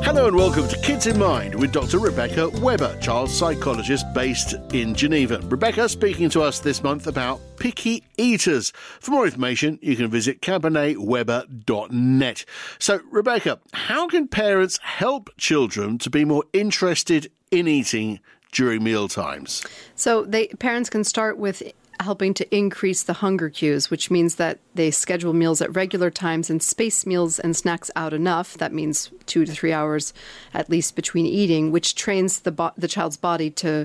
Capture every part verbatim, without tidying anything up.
Hello and welcome to Kids in Mind with Doctor Rebecca Weber, child psychologist based in Geneva. Rebecca speaking to us this month about picky eaters. For more information, you can visit cabernet weber dot net. So, Rebecca, how can parents help children to be more interested in eating during meal times? So, they parents can start with helping to increase the hunger cues, which means that they schedule meals at regular times and space meals and snacks out enough. That means two to three hours at least between eating, which trains the bo- the child's body to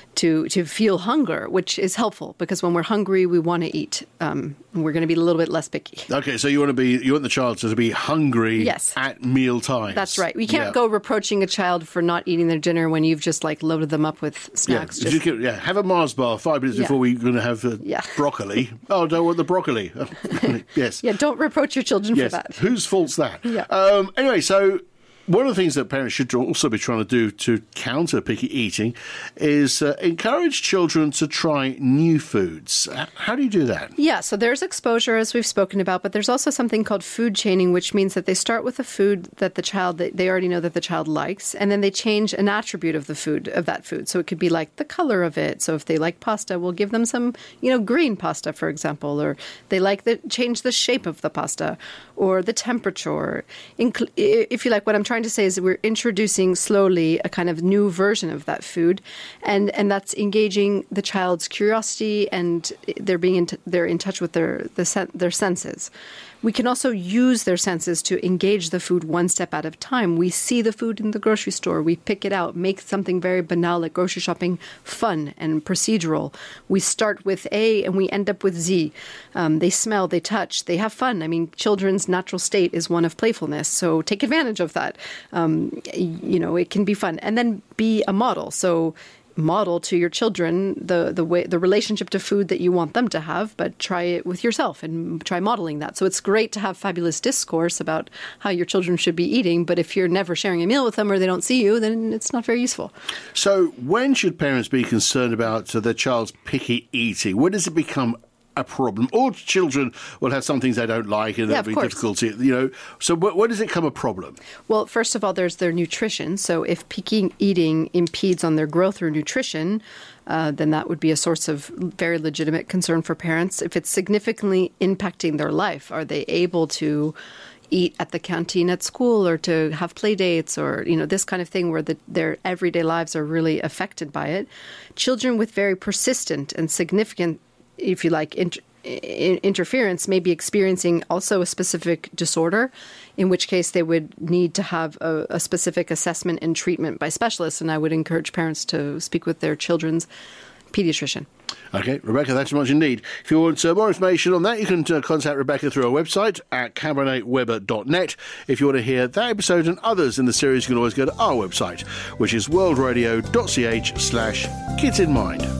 to to feel hunger, which is helpful because when we're hungry, we want to eat. Um, we're going to be a little bit less picky. Okay, so you want to be you want the child to be hungry yes. at meal times. That's right. We can't yeah. go reproaching a child for not eating their dinner when you've just like loaded them up with snacks. Yeah, just, could, yeah. have a Mars bar five minutes yeah. before we're going to have uh, yeah. broccoli. Oh, don't want the broccoli. Yes. Yeah, don't reproach your children yes. for that. Whose fault's that? Yeah. Um, anyway, so one of the things that parents should also be trying to do to counter picky eating is uh, encourage children to try new foods. How do you do that? Yeah, so there's exposure, as we've spoken about, but there's also something called food chaining, which means that they start with a food that the child, that they already know that the child likes, and then they change an attribute of the food, of that food. So it could be like the color of it. So if they like pasta, we'll give them some, you know, green pasta, for example, or they like the, change the shape of the pasta or the temperature. Incl- if you like, what I'm trying to say is that we're introducing slowly a kind of new version of that food, and and that's engaging the child's curiosity, and they're being in t- they're in touch with their the sen- their senses. We can also use their senses to engage the food one step at a time. We see the food in the grocery store. We pick it out, make something very banal like grocery shopping fun and procedural. We start with A and we end up with Z. Um, they smell, they touch, they have fun. I mean, children's natural state is one of playfulness, so take advantage of that. Um, you know, it can be fun. And then be a model. So model to your children the the way the relationship to food that you want them to have, but try it with yourself and try modeling that. So it's great to have fabulous discourse about how your children should be eating, but if you're never sharing a meal with them or they don't see you, then it's not very useful. So when should parents be concerned about uh, their child's picky eating? When does it become a problem? All children will have some things they don't like and yeah, there'll be difficulty, you know. So wh- when does it become a problem? Well, first of all, there's their nutrition. So if picky eating impedes on their growth through nutrition, uh, then that would be a source of very legitimate concern for parents. If it's significantly impacting their life, are they able to eat at the canteen at school or to have play dates or, you know, this kind of thing where the, their everyday lives are really affected by it. Children with very persistent and significant, if you like, inter- interference may be experiencing also a specific disorder, in which case they would need to have a, a specific assessment and treatment by specialists. And I would encourage parents to speak with their children's pediatrician. Okay, Rebecca, thanks so much indeed. If you want uh, more information on that, you can uh, contact Rebecca through our website at cabernet weber dot net. If you want to hear that episode and others in the series, you can always go to our website, which is worldradio dot c h slash kids in mind.